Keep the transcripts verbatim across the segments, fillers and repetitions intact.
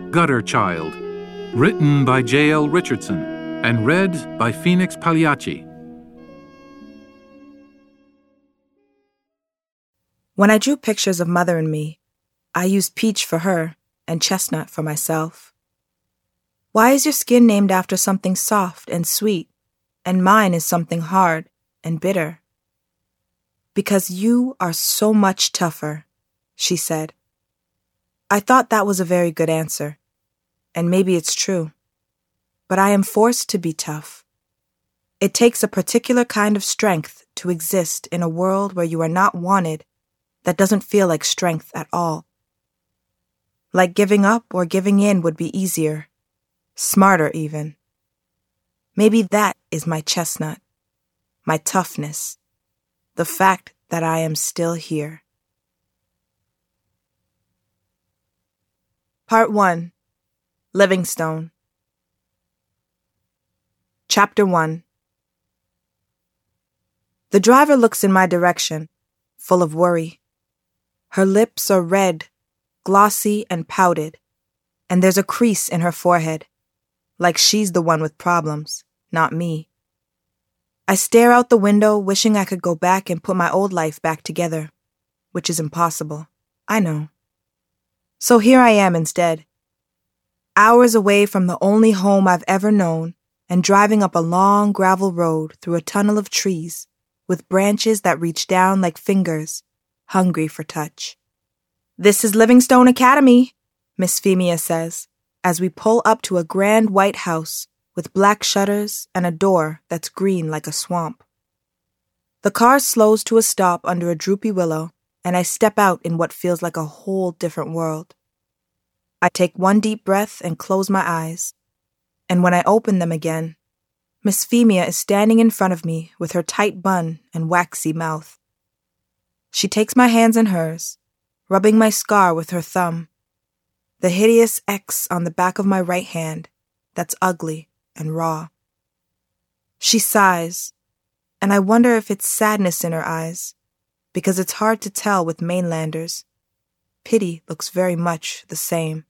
Gutter Child, written by J L Richardson and read by Phoenix Pagliacci. When I drew pictures of Mother and me, I used peach for her and chestnut for myself. Why is your skin named after something soft and sweet, and mine is something hard and bitter? Because you are so much tougher, she said. I thought that was a very good answer, and maybe it's true. But I am forced to be tough. It takes a particular kind of strength to exist in a world where you are not wanted that doesn't feel like strength at all. Like giving up or giving in would be easier, smarter even. Maybe that is my chestnut, my toughness, the fact that I am still here. Part one. Livingstone. Chapter one. The driver looks in my direction, full of worry. Her lips are red, glossy and pouted, and there's a crease in her forehead, like she's the one with problems, not me. I stare out the window, wishing I could go back and put my old life back together, which is impossible, I know. So here I am instead, hours away from the only home I've ever known, and driving up a long gravel road through a tunnel of trees with branches that reach down like fingers, hungry for touch. This is Livingstone Academy, Miss Femia says, as we pull up to a grand white house with black shutters and a door that's green like a swamp. The car slows to a stop under a droopy willow, and I step out in what feels like a whole different world. I take one deep breath and close my eyes, and when I open them again, Miss Femia is standing in front of me with her tight bun and waxy mouth. She takes my hands in hers, rubbing my scar with her thumb, the hideous X on the back of my right hand that's ugly and raw. She sighs, and I wonder if it's sadness in her eyes, because it's hard to tell with mainlanders. Pity looks very much the same.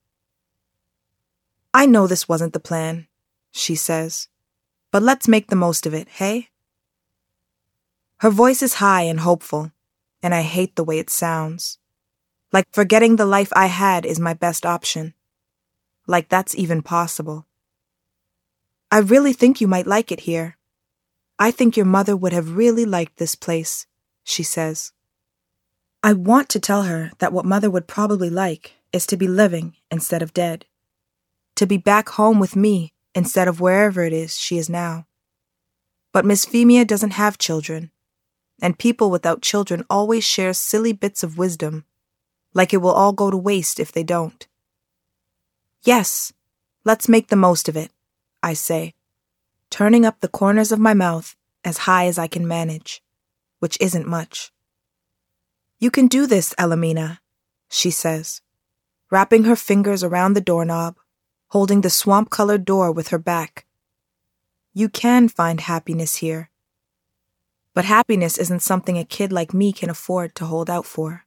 I know this wasn't the plan, she says, but let's make the most of it, hey? Her voice is high and hopeful, and I hate the way it sounds. Like forgetting the life I had is my best option. Like that's even possible. I really think you might like it here. I think your mother would have really liked this place, she says. I want to tell her that what Mother would probably like is to be living instead of dead. To be back home with me instead of wherever it is she is now. But Miss Femia doesn't have children, and people without children always share silly bits of wisdom, like it will all go to waste if they don't. Yes, let's make the most of it, I say, turning up the corners of my mouth as high as I can manage, which isn't much. You can do this, Elamina, she says, wrapping her fingers around the doorknob, holding the swamp-colored door with her back. You can find happiness here. But happiness isn't something a kid like me can afford to hold out for.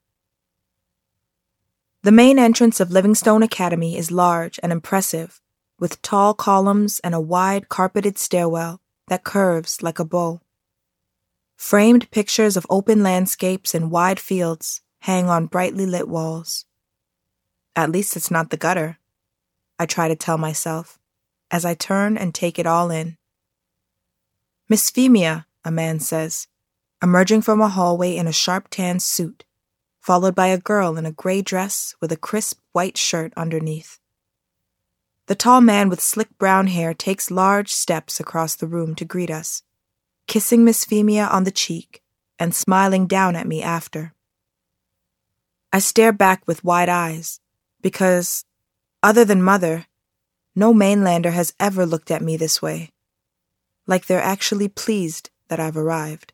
The main entrance of Livingstone Academy is large and impressive, with tall columns and a wide carpeted stairwell that curves like a bow. Framed pictures of open landscapes and wide fields hang on brightly lit walls. At least it's not the gutter, I try to tell myself, as I turn and take it all in. Miss Femia, a man says, emerging from a hallway in a sharp-tanned suit, followed by a girl in a gray dress with a crisp white shirt underneath. The tall man with slick brown hair takes large steps across the room to greet us, kissing Miss Femia on the cheek and smiling down at me after. I stare back with wide eyes, because, other than Mother, no mainlander has ever looked at me this way, like they're actually pleased that I've arrived.